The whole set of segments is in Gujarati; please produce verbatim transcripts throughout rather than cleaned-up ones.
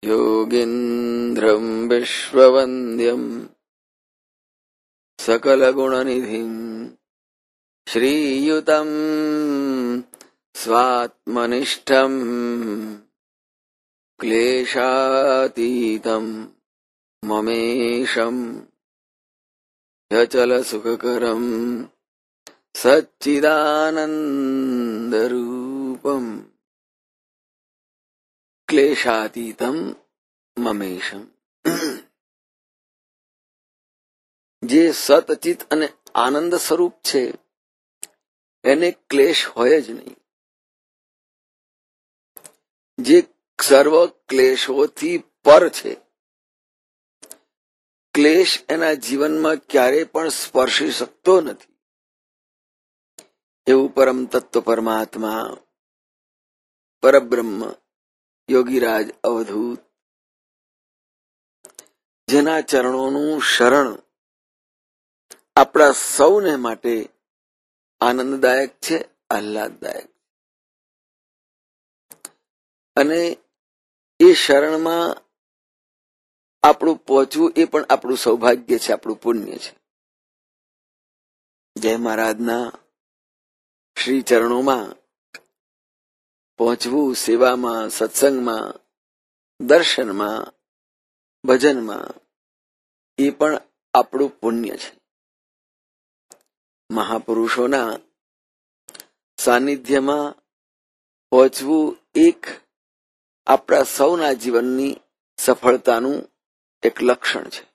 योगीन्द्रं विश्ववन्द्यं सकलगुणनिधिं श्रीयुतं स्वात्मनिष्ठं क्लेशातीतं ममेशं यचलसुखकरं सच्चिदानन्दरूपम् ક્લેશાતીતમ મમેશમ. જે સતચિત અને આનંદ સ્વરૂપ છે એને ક્લેશ હોય જ નહીં. જે સર્વ ક્લેશોથી પર છે, ક્લેશ એના જીવનમાં ક્યારેય પણ સ્પર્શી શકતો નથી. એવું પરમ તત્વ પરમાત્મા પરબ્રહ્મ યોગીરાજ અવધૂત, જેના ચરણોનું શરણ આપણા સૌને માટે આનંદદાયક છે, આહ્લાદદાયક. અને એ શરણમાં આપણું પહોંચવું એ પણ આપણું સૌભાગ્ય છે, આપણું પુણ્ય છે. જય મહારાજના શ્રી ચરણોમાં પહોંચવું, સેવામાં, સત્સંગમાં, દર્શનમાં, ભજનમાં, એ પણ આપણું પુણ્ય છે. મહાપુરુષોના સાનિધ્યમાં પહોંચવું એક આપણા સૌના જીવનની સફળતાનું એક લક્ષણ છે.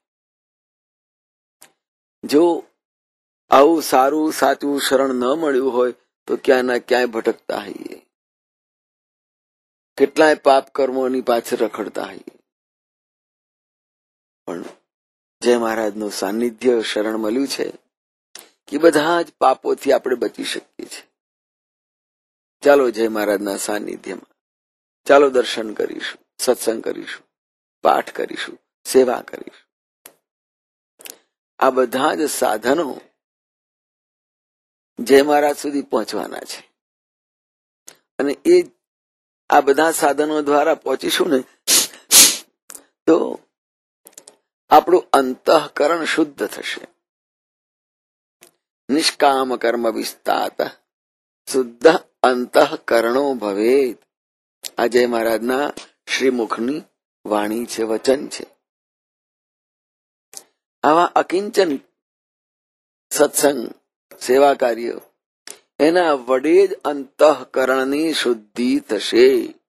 જો આવું સારું સાચું શરણ ન મળ્યું હોય તો ક્યાં ના ક્યાંય ભટકતા હોઈએ, કેટલાય પાપ કર્મોની પાછળ રખડતા હોઈએ. પણ જય મહારાજનું સાનિધ્ય શરણ મળ્યું છે કે બધા જ પાપોથી આપણે બચી શકીએ છીએ. ચાલો જય મહારાજના સાનિધ્યમાં, ચાલો દર્શન કરીશું, સત્સંગ કરીશું, પાઠ કરીશું, સેવા કરીશું. આ બધા જ સાધનો જય મહારાજ સુધી પહોંચવાના છે. અને એ આ બધા સાધનો દ્વારા પહોંચીશું ને તો આપણું અંતઃકરણ શુદ્ધ થશે. નિષ્કામ કર્મ વિસ્તાત શુદ્ધ અંતઃકરણો ભવેત. આ જય મહારાજના શ્રીમુખની વાણી છે, વચન છે. આવા અકિંચન સત્સંગ, સેવા કાર્ય, એના વડે જ અંતઃકરણની શુદ્ધિ થશે.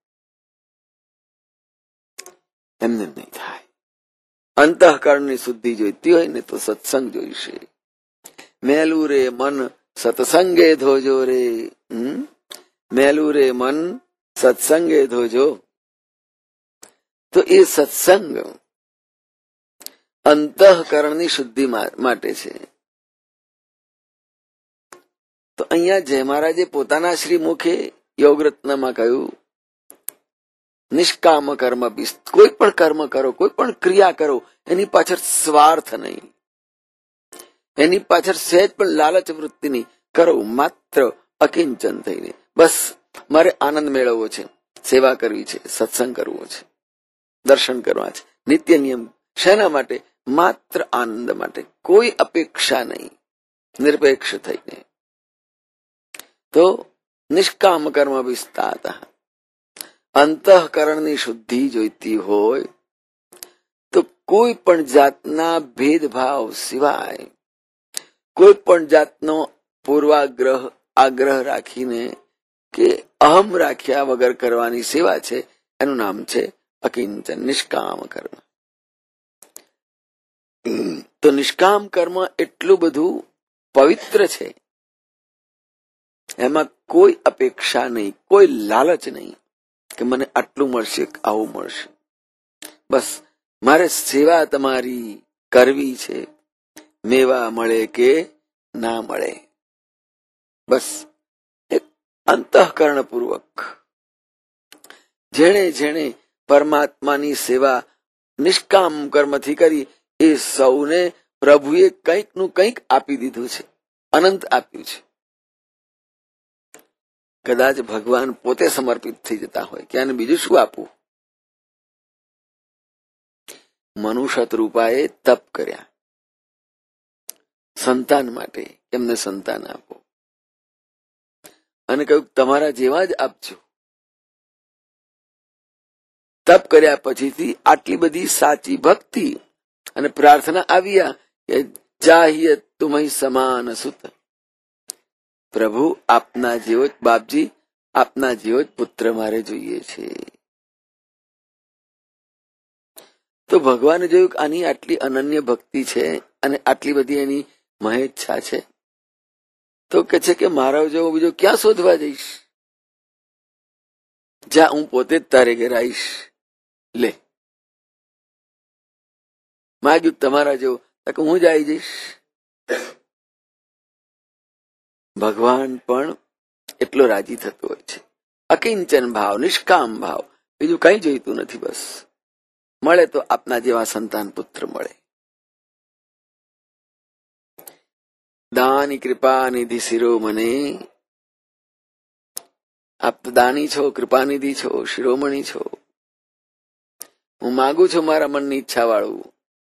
એમને નહીં થાય. અંતઃકરણની શુદ્ધિ જોઈતી હોય ને તો સત્સંગ જોઈશે. મેલું રે મન સત્સંગે ધોજો રે. મેલું રે મન સત્સંગે ધોજો. તો એ સત્સંગ અંતઃકરણની શુદ્ધિ માટે છે. તો અહીંયા જય મહારાજે પોતાના શ્રી મુખે યોગરત્નમાં કહ્યું, નિષ્કામ કર્મ, કોઈ પણ કર્મ કરો, કોઈ પણ ક્રિયા કરો, એની પાછળ સ્વાર્થ નહીં, એની પાછળ સહેજ પણ લાલચ વૃત્તિ નહીં. કરો માત્ર અકિંચન થઈને. બસ મારે આનંદ મેળવવો છે, સેવા કરવી છે, સત્સંગ કરવો છે, દર્શન કરવા છે, નિત્ય નિયમ. શેના માટે? માત્ર આનંદ માટે, કોઈ અપેક્ષા નહીં, નિરપેક્ષ થઈને. તો નિષ્કામ કર્મ વિસ્તાત. અંતઃકરણની શુદ્ધિ જોઈતી હોય તો કોઈ પણ જાતના ભેદભાવ સિવાય, કોઈ પણ જાતનો પૂર્વાગ્રહ આગ્રહ રાખીને કે અહમ રાખ્યા વગર કરવાની સેવા છે. એનું નામ છે અકિંચન, નિષ્કામ કર્મ. તો નિષ્કામ કર્મ એટલું બધું પવિત્ર છે, એમાં કોઈ અપેક્ષા નહીં, કોઈ લાલચ નહીં કે મને આટલું મળશે, આવું મળશે. બસ મારે સેવા તમારી કરવી છે, મેવા મળે કે ના મળે. બસ એક અંતઃકરણ પૂર્વક જેણે જેણે પરમાત્માની સેવા નિષ્કામ કર્મથી કરી એ સૌને પ્રભુએ કંઈક નું કંઈક આપી દીધું છે, અનંત આપ્યું છે. કદાચ ભગવાન પોતે સમર્પિત થઈ જતા હોય કે આને બીજું શું આપવું, મનુ શતરૂપાએ તપ કર્યા સંતાન માટે, એમને સંતાન આપો, અને કહ્યું તમારા જેવા જ આપજો. તપ કર્યા પછીથી આટલી બધી સાચી ભક્તિ અને પ્રાર્થના આવ્યા કે ચાહિએ તુમહી સમાન સુત, પ્રભુ આપના જેવો જ બાપજી, આપના જેવો જ પુત્ર મારે જોઈએ છે. તો ભગવાને જોયું કે આની આટલી અનન્ય ભક્તિ છે અને આટલી બધી એની મહેચ્છા છે, તો કે છે કે મારા જેવો બીજો ક્યાં શોધવા જઈશ, જ્યાં હું પોતે જ તારે ઘેર આવીશ. લે માગ્યું તમારા જેવો, હું જ આવી જઈશ. ભગવાન પણ એટલો રાજી થતો હોય છે. અકિંચન ભાવ, નિષ્કામ ભાવ, બીજું કઈ જોઈતું નથી. બસ મળે તો આપના જેવા સંતાન પુત્ર મળે. દાની કૃપા નિધિ શિરોમણે, આપ દાની છો, કૃપાનિધિ છો, શિરોમણી છો. હું માગું છું મારા મનની ઈચ્છા વાળું,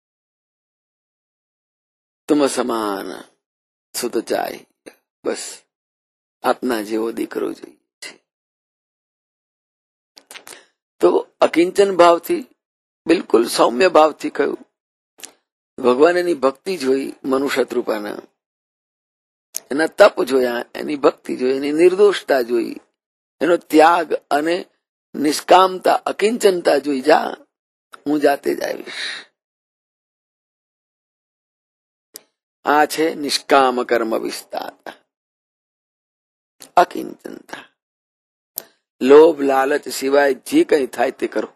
તુમ સમાન સુત ચાય, બસ આપના જેવો દીકરો જોઈએ છે. તો અકિંચન ભાવથી, બિલકુલ સૌમ્ય ભાવથી કહ્યું. ભગવાન એની ભક્તિ જોઈ, મનુ શતરૂપાના એના તપ જોયા, એની ભક્તિ જોઈ, એની નિર્દોષતા જોઈ, એનો ત્યાગ અને નિષ્કામતા, અકિંચનતા જોઈ. જા હું જાતે જ આવીશ. આ છે નિષ્કામ કર્મ વિસ્તારતા, અકિંચનતા. લોભ લાલચ સિવાય જે કંઈ થાય તે કરો,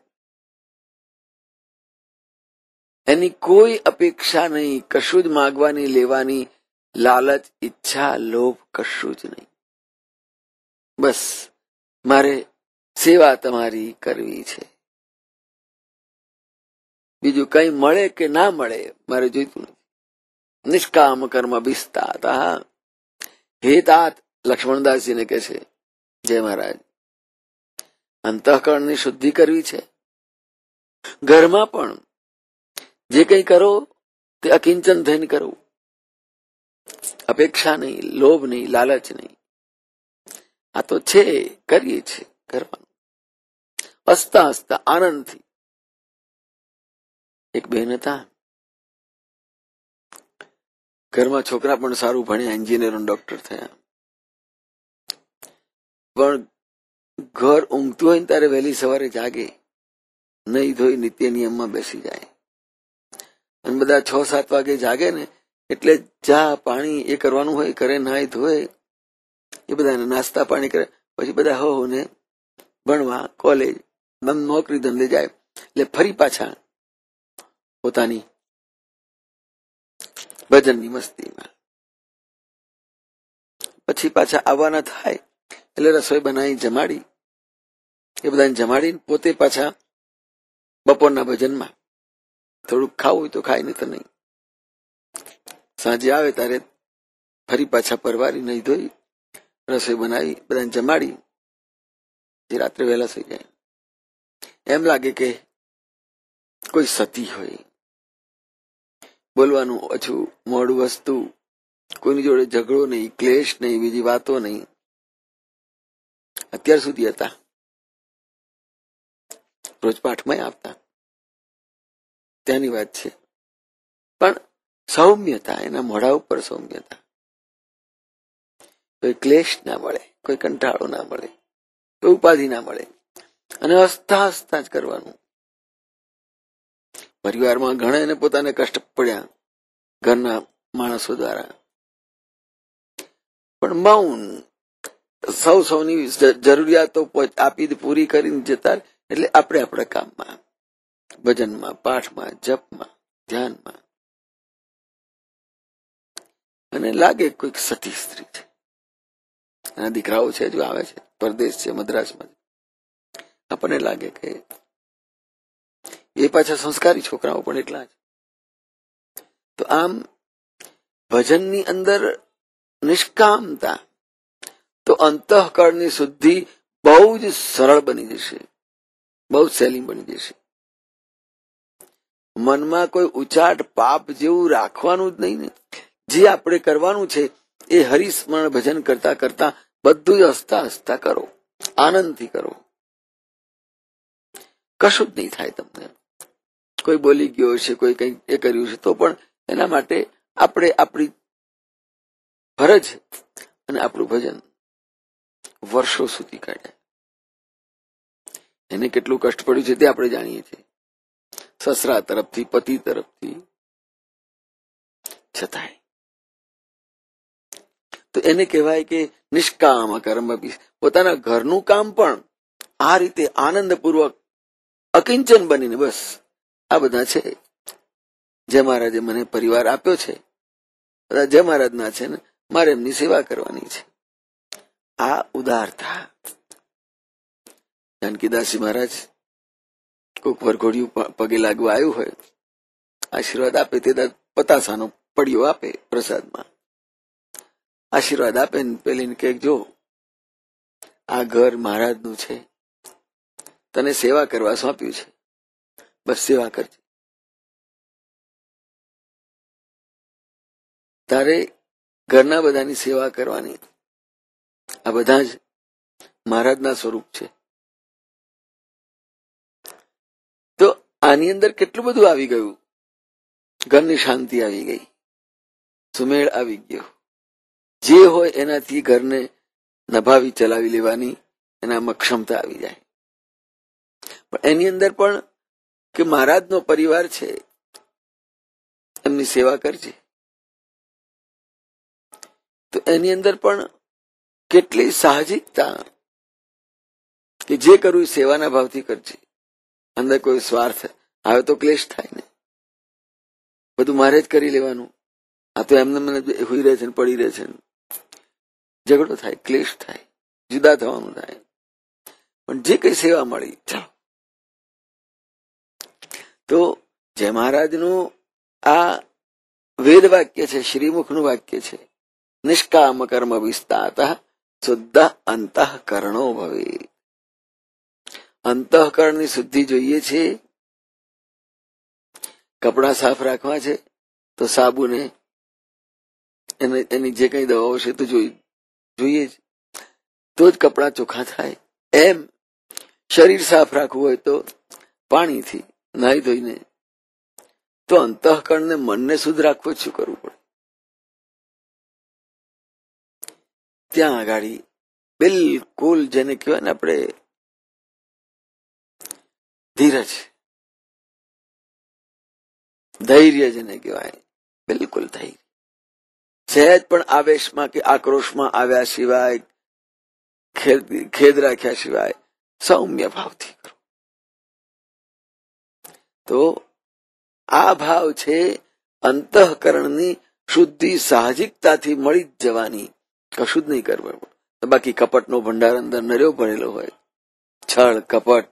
એની કોઈ અપેક્ષા નહીં, કશું જ માગવાની લેવાની લાલચ, ઈચ્છા, લોભ કશું જ નહીં. બસ મારે સેવા તમારી કરવી છે, બીજું કઈ મળે કે ના મળે મારે જોઈતું નથી. નિષ્કામ કર્મ વિસ્તાતા. હે તાત, લક્ષ્મણદાસજીને કહે છે જય મહારાજ, અંતઃકરણની શુદ્ધિ કરવી છે. ઘરમાં પણ જે કંઈ કરો તે અકિંચન થઈને કરવું, અપેક્ષા નહીં, લોભ નહીં, લાલચ નહીં. આ તો છે, કરીએ છીએ, કરવાનું હસતા હસતા આનંદથી. એક બહેન હતા, ઘરમાં છોકરા પણ સારું ભણ્યા, એન્જિનિયર ડોક્ટર થયા, પણ ઘર ઊંઘતું હોય ને ત્યારે વહેલી સવારે જાગે, નહીં ધોઈ નિત્ય નિયમમાં બેસી જાય, અને બધા છ સાત વાગે જાગે ને એટલે ચા પાણી એ કરવાનું હોય, કરે, નાય ધોય, એ બધા નાસ્તા પાણી કરે, પછી બધા હો ને ભણવા, કોલેજ, નોકરી ધંધે જાય. એટલે ફરી પાછા પોતાની ભજનની મસ્તીમાં. પછી પાછા આવવાના થાય એટલે રસોઈ બનાવી જમાડી, એ બધાને જમાડીને પોતે પાછા બપોરના ભજનમાં થોડુંક ખાવું હોય તો ખાય, નહીં તો નહીં. સાંજે આવે ત્યારે ફરી પાછા પરવારી, નહીં ધોઈ, રસોઈ બનાવી, બધાને જમાડી, રાત્રે વહેલા થઈ જાય. એમ લાગે કે કોઈ સતી હોય, બોલવાનું ઓછું, મોડું વસ્તુ, કોઈની જોડે ઝઘડો નહીં, ક્લેશ નહીં, બીજી વાતો નહીં. અત્યાર સુધી હતા, રોજ પાઠમાં આવતા, ત્યાંની વાત છે. પણ સૌમ્યતા, એના મોઢા ઉપર સૌમ્યતા. કોઈ ક્લેશ ના મળે, કોઈ કંટાળો ના મળે, કોઈ ઉપાધિ ના મળે, અને હસતા હસતા જ કરવાનું. પરિવારમાં ઘણા એને પોતાને કષ્ટ પડ્યા ઘરના માણસો દ્વારા, પણ મૌન, સૌ સૌની જરૂરિયાતો આપી પૂરી કરીને જતા, એટલે આપણે આપણા કામમાં, ભજનમાં, પાઠમાં, જપમાં, ધ્યાનમાં. અને લાગે કોઈક સતી સ્ત્રી છે, એના દીકરાઓ છે, જો આવે છે, પરદેશ છે, મદ્રાસમાં, આપણને લાગે કે એ પાછા સંસ્કારી છોકરાઓ પણ એટલા જ. તો આમ ભજનની અંદર નિષ્કામતા, તો અંતઃકરણની શુદ્ધિ બહુ જ સરળ બની જશે, બહુ જ સહેલી બની જશે. મનમાં કોઈ ઉચાટ પાપ જેવું રાખવાનું જ નહીં ને. જે આપણે કરવાનું છે એ હરિસ્મરણ ભજન કરતા કરતા બધું જ હસતા હસતા કરો, આનંદથી કરો. કશું જ નહીં થાય તમને. કોઈ બોલી ગયો છે, કોઈ કઈ એ કર્યું છે, તો પણ એના માટે આપણે આપણી ફરજ અને આપણું ભજન વર્ષો સુધી કાઢ્યા. એને કેટલું કષ્ટ પડ્યું છે તે આપણે જાણીએ છીએ, સસરા તરફથી, પતિ તરફથી, છતાંય તો એને કહેવાય કે નિષ્કામ કર્મ. પોતાના ઘરનું કામ પણ આ રીતે આનંદપૂર્વક અકિંચન બનીને, બસ આ બધા છે જે મહારાજે મને પરિવાર આપ્યો છે, બધા જય મહારાજના છે ને મારે એમની સેવા કરવાની છે. આ ઉદારતા. જાનકીદાસજી મહારાજ કોક વરઘોડિયું પગે લાગવા આવ્યું હોય, આશીર્વાદ આપે તે પતાસાનો પડિયો આપે પ્રસાદમાં, આશીર્વાદ આપે ને પેલીને કે જો આ ઘર મહારાજનું છે, તને સેવા કરવા સોંપ્યું છે, બસ સેવા કરજે. તારે ઘરના બધાની સેવા કરવાની. આ બધા જ મહારાજના સ્વરૂપ છે. તો આની અંદર કેટલું બધું આવી ગયું. ઘરની શાંતિ આવી ગઈ, સુમેળ આવી ગયો. જે હોય એનાથી ઘરને નભાવી ચલાવી લેવાની એનામાં ક્ષમતા આવી જાય. પણ એની અંદર પણ કે મહારાજનો પરિવાર છે, એમની સેવા કરજે. તો એની અંદર પણ કેટલી સાહજિકતા કે જે કરવું એ સેવાના ભાવથી કરજે. અંદર કોઈ સ્વાર્થ આવે તો ક્લેશ થાય ને. બધું મારે જ કરી લેવાનું, આ તો એમને મને હુઈ રહે છે ને પડી રહે છે, ઝઘડો થાય, ક્લેશ થાય, જુદા થવાનું થાય. પણ જે કઈ સેવા મળી ચાલો. તો જય મહારાજનું આ વેદ વાક્ય છે, શ્રીમુખનું વાક્ય છે. નિષ્કામ કર્મ વિસ્તાત શુદ્ધ અંતઃકરણો ભવે. અંતઃકરણની શુદ્ધિ જોઈએ છે. કપડા સાફ રાખવા છે તો સાબુને એની જે કઈ દવાઓ છે તો જોઈએ જ, તો જ કપડા ચોખ્ખા થાય. એમ શરીર સાફ રાખવું હોય તો પાણીથી નાહી ધોઈને. તો અંતઃકરણને મનને શુદ્ધ રાખવું શું કરવું પડે? ત્યાં આગાડી બિલકુલ જેને કહેવાય ને આપણે ધીરજ, ધૈર્ય જેને કહેવાય, બિલકુલ ધૈર્ય. સહેજ પણ આવેશમાં કે આક્રોશમાં આવ્યા સિવાય, ખેદ રાખ્યા સિવાય સૌમ્ય ભાવથી કરો. તો આ ભાવ છે અંતઃકરણની શુદ્ધિ સાહજિકતાથી મળી જ જવાની. કશું જ નહીં કરવું. બાકી કપટનો ભંડાર અંદર નર્યો ભરેલો હોય, છળ કપટ,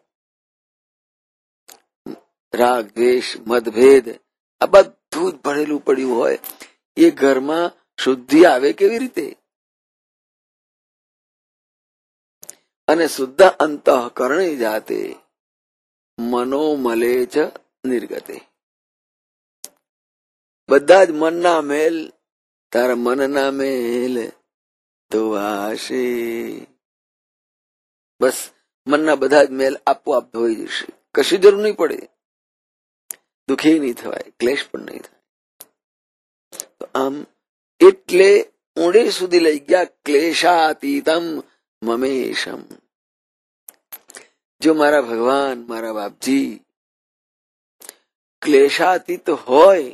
રાગ દ્વેષ મતભેદ, આ બધું જ ભરેલું પડ્યું હોય. એ ઘરમાં શુદ્ધિ આવે કેવી રીતે? અને શુદ્ધ અંતઃકરણે જાતે મનોમલે ચ નિર્ગતે. બધા જ મનના મેલ તારા મનના મેલ ધોવાશે. બસ મનના બધા જ મેલ આપોઆપ ધોઈ જશે. કશી જરૂર નહીં પડે. દુઃખી નહીં થવાય, ક્લેશ પણ નહીં થાય. તો આમ એટલે ઊંડે સુધી લઈ ગયા. ક્લેશાતીતમ મમેશમ. જો મારા ભગવાન, મારા બાપજી ક્લેશાતીત હોય,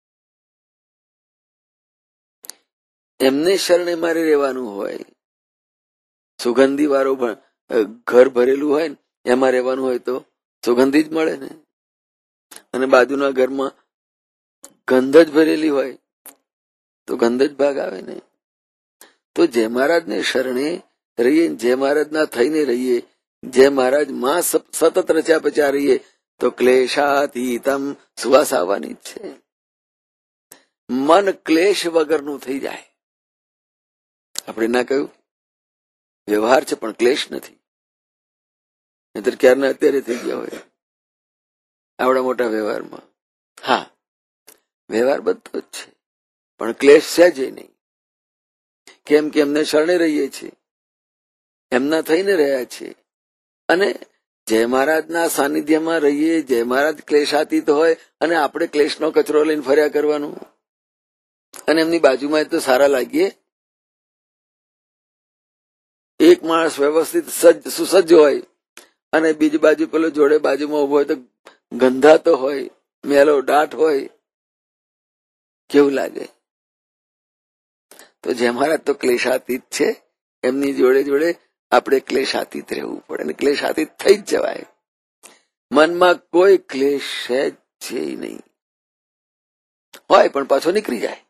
એમને શરણે મારે રહેવાનું હોય. સુગંધી વાળો ઘર ભરેલું હોય ને એમાં રહેવાનું હોય તો સુગંધી જ મળે ને. અને બાજુના ઘરમાં ગંધ જ ભરેલી હોય તો ગંધ જ ભાગ આવે ને. તો જય મહારાજને શરણે રહીએ, જય મહારાજના થઈને રહીએ, જય મહારાજ માં સતત રચ્યા પચ્યા રહીએ તો ક્લેશાતીતમ સુવાસ આવવાની જ છે. મન ક્લેશ વગરનું થઈ જાય. આપણે ના કહ્યું વ્યવહાર છે પણ ક્લેશ નથી, નહીતર ક્યારના અત્યારે થઈ ગયા હોય આવડા મોટા વ્યવહારમાં. વ્યવહાર બધો જ છે, પણ ક્લેશ છે જ નહીં. કેમ કે એમને શરણે રહીએ છીએ, એમના થઈને રહ્યા છીએ, અને જય મહારાજના સાનિધ્યમાં રહીએ. જય મહારાજ ક્લેશાતીત હોય અને આપણે ક્લેશનો કચરો લઈને ફર્યા કરવાનું, અને એમની બાજુમાં તો સારા લાગીએ. એક માણસ વ્યવસ્થિત સજ્જ સુસજ્જ હોય અને બીજી બાજુ પેલો જોડે બાજુમાં ઉભો હોય તો ગંધાતો હોય, મેલો દાટ હોય, કેવું લાગે? તો જય મહારાજ તો ક્લેશાતીત છે, એમની જોડે જોડે આપણે ક્લેશાતીત રહેવું પડે, અને ક્લેશાતીત થઈ જ જવાય. મનમાં કોઈ ક્લેશ છે નહીં, હોય પણ પાછો નીકળી જાય.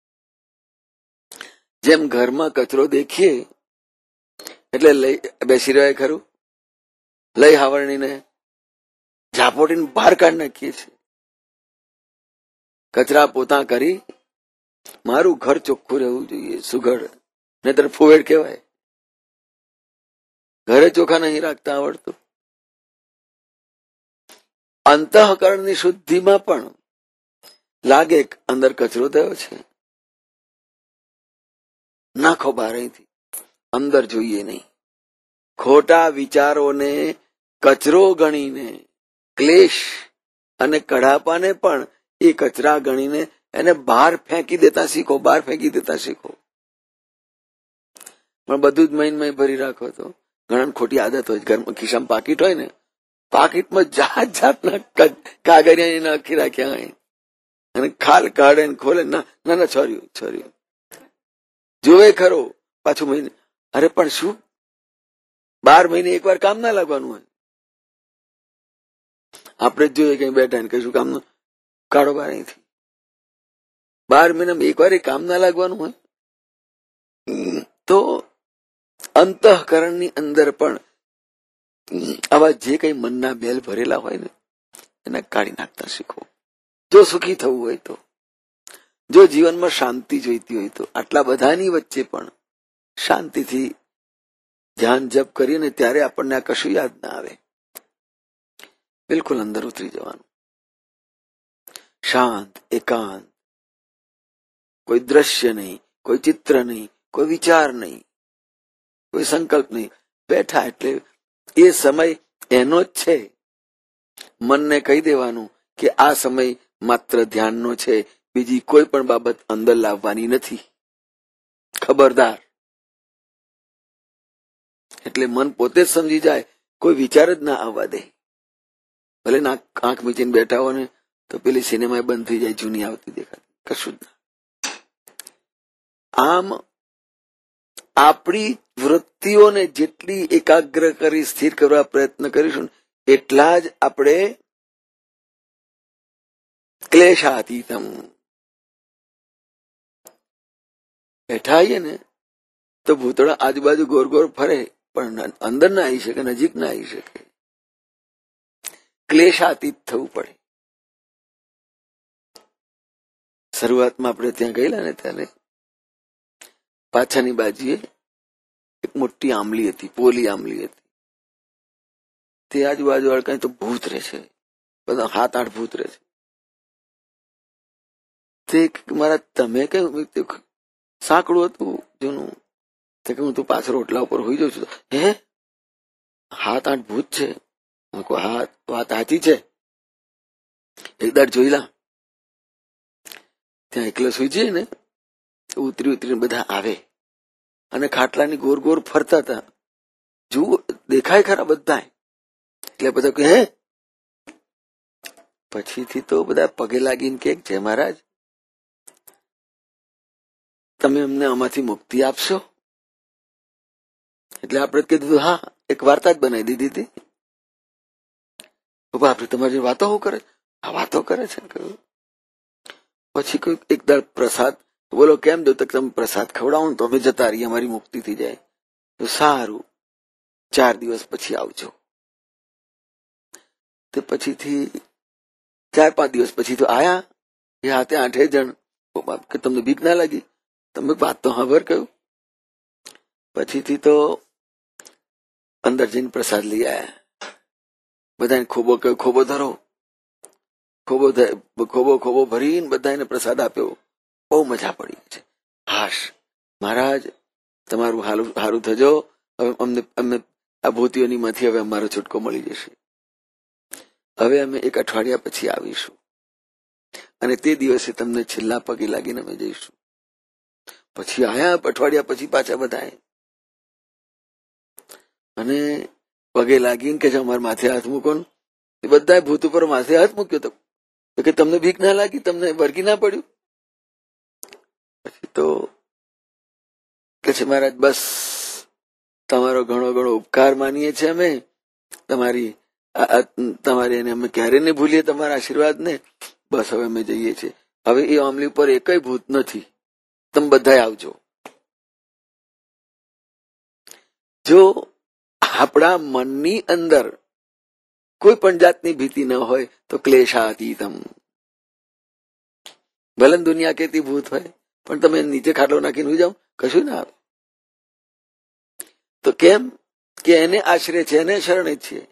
જેમ ઘરમાં કચરો દેખીએ એટલે લઈ બેસી રહ્યો ખરું, લઈ હાવરણીને ઝાપોટીને બહાર કાઢી નાખીએ છીએ. કચરા પોતા કરી મારું ઘર ચોખ્ખું રહેવું જોઈએ, સુઘડ, નહીતર ફુવેડ કહેવાય. ઘરે ચોખા નહીં રાખતા આવડતું. અંતઃકરણની શુદ્ધિમાં પણ લાગે અંદર કચરો થયો છે, નાખો બહાર અહીંથી, અંદર જોઈએ નહીં. ખોટા વિચારોને કચરો ગણીને, ક્લેશ અને કડાપાને પણ એ કચરા ગણીને એને બહાર ફેંકી દેતા શીખો, બહાર ફેંકી દેતા શીખો. પણ બધું જ મહિન મહિન ભરી રાખો તો ઘણા ખોટી આદત હોય. ઘરમાં ખિસ્સામાં પાકીટ હોય ને, પાકીટમાં જાત જાતના કાગળિયા નાખી રાખ્યા હોય, અને ખાલ કાઢે ને ખોલે, ના ના છોર્યું છોર્યું જોવે ખરો પાછું મહિને. અરે પણ શું, બાર મહિને એક વાર કામ ના લાગવાનું હોય? આપણે જ જોઈએ કઈ બેઠા ને કશું કામ કાઢો બાર અહીંથી. બાર મહિનામાં એક વાર કામ ના લાગવાનું હોય? તો અંતઃકરણની અંદર પણ આવા જે કઈ મનના બેલ ભરેલા હોય ને એને કાઢી નાખતા શીખો. જો સુખી થવું હોય તો, જો જીવનમાં શાંતિ જોઈતી હોય તો, આટલા બધાની વચ્ચે પણ શાંતિથી ધ્યાન જપ કરીએ ને ત્યારે આપણને આ કશું યાદ ના આવે. બિલકુલ અંદર ઉતરી જવાનું, શાંત, એકાંત, કોઈ દ્રશ્ય નહીં, કોઈ ચિત્ર નહીં, કોઈ વિચાર નહીં, કોઈ સંકલ્પ નહીં. બેઠા એટલે એ સમય એનો જ છે. મનને કહી દેવાનું કે આ સમય માત્ર ધ્યાનનો છે, બીજી કોઈ પણ બાબત અંદર લાવવાની નથી, ખબરદાર. એટલે મન પોતે જ સમજી જાય, કોઈ વિચાર જ ના આવવા દે. ભલે ના આંખ મીચીને બેઠા હોય ને તો પેલી સિનેમા બંધ થઈ જાય, જૂની આવતી દેખાતી, કશું જ ના. આમ આપણી વૃત્તિઓને જેટલી એકાગ્ર કરી સ્થિર કરવા પ્રયત્ન કરીશું એટલા જ આપણે ક્લેશાતીતમ. બેઠા આવીએ ને તો ભૂતળા આજુબાજુ ગોર ગોર ફરે, પણ અંદર ના આવી શકે, નજીક ના આવી શકે. ક્લેશાતીત થવું પડે. શરૂઆતમાં આપણે ત્યાં ગયેલા ને ત્યારે પાછળની બાજુએ એક મોટી આંબલી હતી, પોલી આંબલી હતી. તે આજુબાજુ અડકાય તો ભૂત રહે છે, બધા સાત આઠ ભૂત રહે છે. તે મારા તમે કયું સાંકડું હતું જૂનું, તે હું તું પાછળ ઓટલા ઉપર હોઈ જાઉં છું. હે સાત આઠ ભૂત છે? હા વાત સાચી છે, એક દાડ જોઈ લા. ત્યાં એકલો સુઈ જઈએ ને ઉતરી ઉતરીને બધા આવે અને ખાટલાની ગોર ગોર ફરતા હતા. જુઓ દેખાય ખરા બધા, એટલે બધા કે હે. પછીથી તો બધા પગે લાગીને કે છે મહારાજ તમે અમને આમાંથી મુક્તિ આપશો? એટલે આપણે કીધું હા, એક વાર્તા જ બનાવી દીધી હતી. આપણે તમારી વાતો શું કરે? આ વાતો કરે છે. પછી કોઈ એક દાડ પ્રસાદ, બોલો કેમ દો? તક તમે પ્રસાદ ખવડાવો ને તો અમે જતા રહીએ, અમારી મુક્તિ થઈ જાય. તો સારું, ચાર દિવસ પછી આવજો. તે પછીથી ચાર પાંચ દિવસ પછી તો આયા એ હાથે આઠે જણ. કે તમને બીક ના લાગી? તમે વાત તો ખબર કહ્યું. પછીથી તો અંદર જઈને પ્રસાદ લઈ આયા. બધાને ખોબો કહ્યું, ખોબો ધરો. ખોબો ખોબો ખોબો ભરીને બધાને પ્રસાદ આપ્યો. બહુ મજા પડી છે. હાશ મહારાજ તમારું હારું હારું થજો. હવે અમને અમને આ ભૂતિઓની માંથી હવે અમારો છૂટકો મળી જશે. હવે અમે એક અઠવાડિયા પછી આવીશું અને તે દિવસે તમને છેલ્લા પગે લાગીને અમે જઈશું. પછી આયા અઠવાડિયા પછી પાછા બધા અને પગે લાગીને કે અમારા માથે હાથ મૂકો. એ બધા ભૂત ઉપર માથે હાથ મૂક્યો તો કે તમને બીક ના લાગી, તમને વળગી ના પડ્યું? પછી તો કે છે મહારાજ બસ તમારો ઘણો ઘણો ઉપકાર માનીએ છીએ અમે, તમારી તમારી એને અમે ક્યારે નહીં ભૂલીએ તમારા આશીર્વાદ ને. બસ હવે અમે જઈએ છીએ. હવે એ આમલી ઉપર એકય ભૂત નથી, તમે બધા આવજો. જો આપણા મનની અંદર કોઈ પણ જાતની ભીતિ ન હોય તો ક્લેશાતીતમ. ભલે દુનિયા કેતી ભૂત હોય પણ તમે નીચે ખાટલો નાખીને જાઓ, કશું ના આવે. તો કેમ કે એને આશરે છે, એને શરણે છીએ.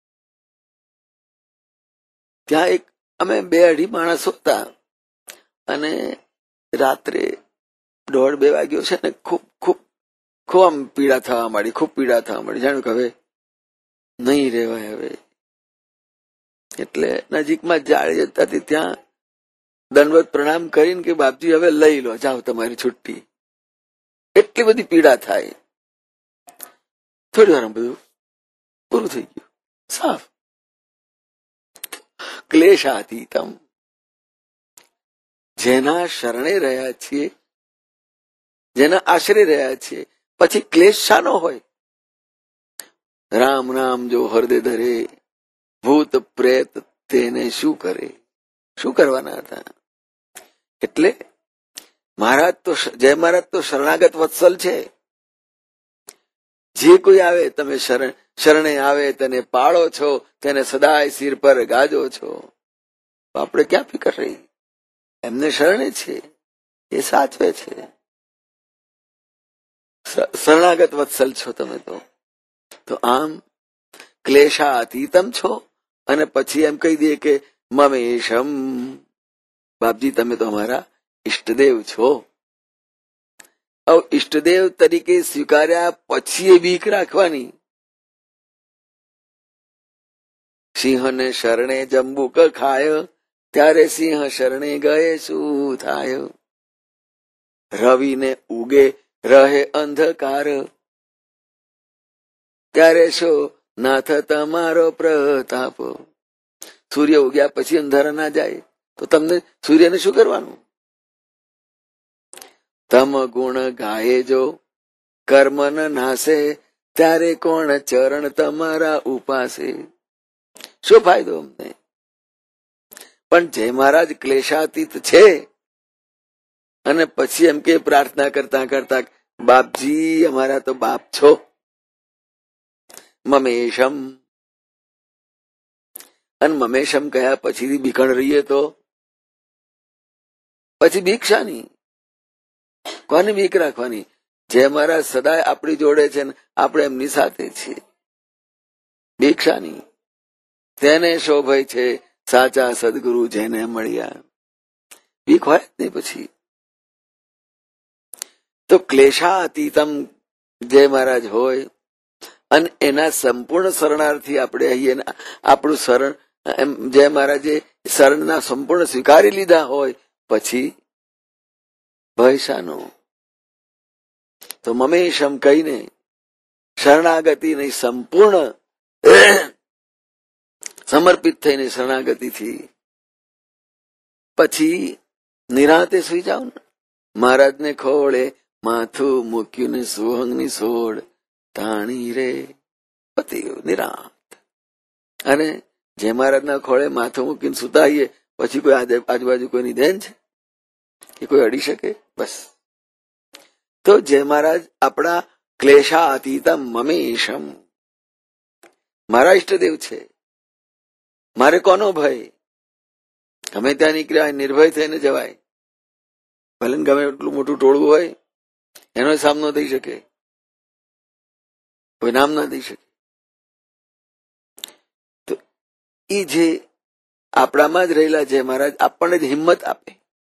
ત્યાં એક અમે બે અઢી માણસો હતા અને રાત્રે દોઢ બે વાગ્યો છે ને ખૂબ ખૂબ ખૂબ આમ પીડા થવા માંડી, ખૂબ પીડા થવા માંડી. જાણ્યું કે હવે નહીં રહેવાય. હવે એટલે નજીકમાં જાળી જતા ત્યાં દંડવત પ્રણામ કરીને કે બાપજી હવે લઈ લો, જાઓ તમારી છુટ્ટી. એટલી બધી પીડા થાય. થોડી વાર બધું પૂરું થઈ ગયું, સાફ. ક્લેશાતીતમ. જેના શરણે રહ્યા છીએ, જેના આશરે રહ્યા છીએ, પછી ક્લેશ શાનો હોય? રામ નામ જો હૃદય ધરે, ભૂત પ્રેત તેને શું કરે? શું કરવાના હતા? એટલે મહારાજ તો જય મહારાજ તો શરણાગત વત્સલ છે. જે કોઈ આવે તમે શરણ શરણે આવે તેને પાળો છો, તેને સદાય સિર પર ગાજો છો. તો આપણે ક્યાં ફિકર રહી? એમને શરણે છે, એ સાચવે છે. શરણાગત વત્સલ છો તમે તો. તો આમ ક્લેશાતીતમ છો અને પછી એમ કહી દઈએ કે મમેશમ, બાપજી તમે તો અમારા ઈષ્ટદેવ છો. હવે ઈષ્ટદેવ તરીકે સ્વીકાર્યા પછી એ બીક રાખવાની. સિંહને શરણે જંબુક ખાય, ત્યારે સિંહ શરણે ગયે શું થાય? રવિને ઉગે રહે અંધકાર, ત્યારે શો નાથ તમારો પ્રતાપ. સૂર્ય ઉગ્યા પછી અંધારા ના જાય તો તમને સૂર્યને શું કરવાનું? તમ ગુણ ગાયે જો કર્મ ન નાશે, ત્યારે કોણ ચરણ તમારા ઉપાસે? શું ફાયદો અમને? પણ જય મહારાજ ક્લેશાતીત છે અને પછી એમ કે પ્રાર્થના કરતા કરતા બાપજી અમારા તો બાપ છો. મમેશમ. અને મમેશમ કયા પછી બીકણ રહીએ તો પછી બીક શાની? કોને બીક રાખવાની? જે મહારાજ સદાય આપણી જોડે છે ને આપણે એમની સાથે છીએ. બીક શાની? તેને શોભય છે સાચા સદગુરુ જેને મળ્યા. બીક હોય જ નહીં પછી. તો ક્લેશાતીતમ જય મહારાજ હોય અને એના સંપૂર્ણ શરણાર્થી આપણે અહીં આપણું શરણ એમ જય મહારાજે શરણના સંપૂર્ણ સ્વીકારી લીધા હોય પછી ભય શાનો? તો મમેશમ કહીને શરણાગતિ નહીં, સંપૂર્ણ સમર્પિત થઈને શરણાગતિથી પછી નિરાંતે સુઈ જાવ ને. મહારાજને ખોળે માથું મૂક્યું ને સુહંગની સોડ તાણી રે પતિ નિરાંત. અને જે મહારાજના ખોળે માથું મૂકીને સુતાઈએ પછી કોઈ આજુબાજુ કોઈની દેન છે કે કોઈ અડી શકે? બસ. તો જય મહારાજ આપણા ક્લેશાતીતમ મમેશમ મારા ઈષ્ટદેવ છે. મારે કોનો ભય? ગમે ત્યાં નીકળ્યા નિર્ભય થઈને જવાય. ભલે ગમે એટલું મોટું ટોળવું હોય એનો સામનો થઈ શકે, કોઈ નામ ના દઈ શકે. તો એ જે આપણામાં જ રહેલા જય મહારાજ આપણને જ હિંમત આપે,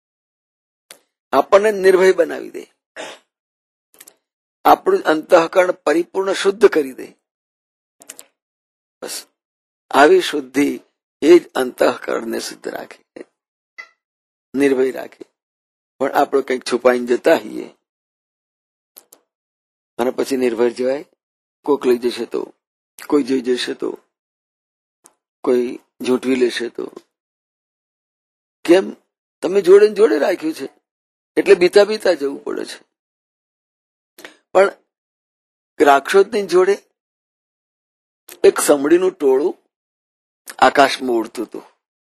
આપણને નિર્ભય બનાવી દે, આપણું અંતઃકરણ પરિપૂર્ણ શુદ્ધ કરી દે. બસ આવી શુદ્ધિ એ જ અંતઃકરણને શુદ્ધ રાખે, નિર્ભય રાખે. પણ આપણે કંઈક છુપાઈને જતા હોઈએ અને પછી નિર્ભય જવાય, કોક લઈ જશે તો, કોઈ જોઈ જશે તો, કોઈ ઝૂંટવી લેશે તો. કેમ? તમે જોડે જોડે રાખ્યું છે એટલે બીતા બીતા જવું પડે છે. પણ રાક્ષસની જોડે એક સમડીનું ટોળું આકાશમાં ઉડતું હતું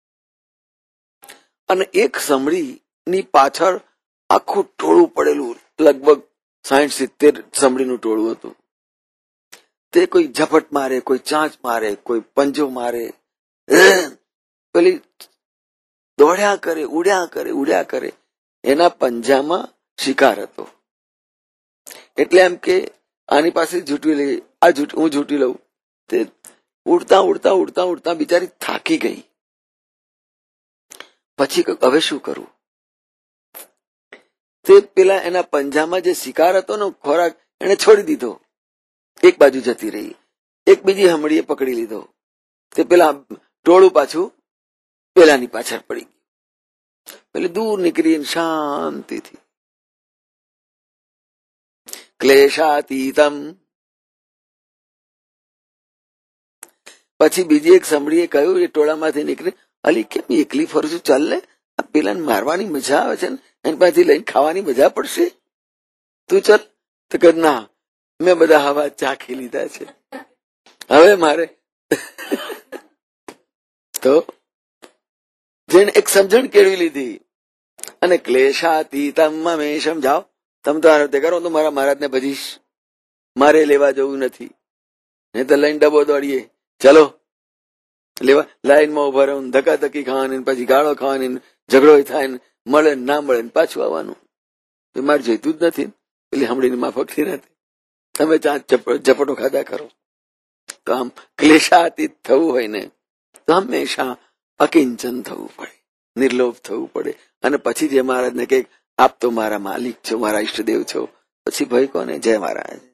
અને એક સમડીની પાછળ આખું ટોળું પડેલું, લગભગ સાઠ સિત્તેર સમડીનું ટોળું હતું. તે કોઈ ઝપટ મારે, કોઈ ચાંચ મારે, કોઈ પંજો મારે, પેલી દોડ્યા કરે, ઉડ્યા કરે, ઉડ્યા કરે. એના પંજામાં શિકાર હતો. એટલે એમ કે આની પાસે ઝૂંટવી લઈ, આ હું ઝૂંટી લઉં. તે ઉડતા ઉડતા ઉડતા ઉડતા બિચારી થાકી ગઈ. પછી હવે શું કરવું? તે પેલા એના પંજામાં જે શિકાર હતો ને ખોરાક, એને છોડી દીધો, એક બાજુ જતી રહી. એક બીજી હમડીએ પકડી લીધો. તે પેલા ટોળું પાછું પેલાની પાછળ પડી ગયું. પેલી દૂર નીકળીને શાંતિથી ક્લેશાતીતમ. પછી બીજી એક સમડીએ કહ્યું, એ ટોળામાંથી નીકળી, અલી કેમ એકલી ફરું છું? ચાલ ને, આ પેલાને મારવાની મજા આવે છે ને, એની પાસેથી લઈને ખાવાની મજા પડશે, તું ચાલ. તો કે ના, મેં બધા હવા ચાખી લીધા છે, હવે મારે. તો જેને એક સમજણ કેળવી લીધી અને ક્લેશાતીતમ મેં સમજાવ, તમે તો આ કરો, તો મારા મહારાજને ભજીશ, મારે લેવા જવું નથી. નહીં તો લઈને ડબો દોડીએ, ચલો લેવા. લાઈનમાં ઉભા રહું, ધક્કા ધક્કી ખાવાની, પછી ગાળો ખાવાની, ઝઘડો થાય ને, મળે ના મળે ને પાછું આવવાનું. મારે જોઈતું જ નથી. પેલી હમણીની માફકથી નથી. તમે ચાંચ ઝપટો ખાધા કરો. તો આમ ક્લેશાતીત થવું હોય ને તો હંમેશા અકિંચન થવું પડે, નિર્લોભ થવું પડે. અને પછી જે મહારાજને કે આપ તો મારા માલિક છો, મારા ઈષ્ટદેવ છો, પછી ભય કોને? જય મહારાજ.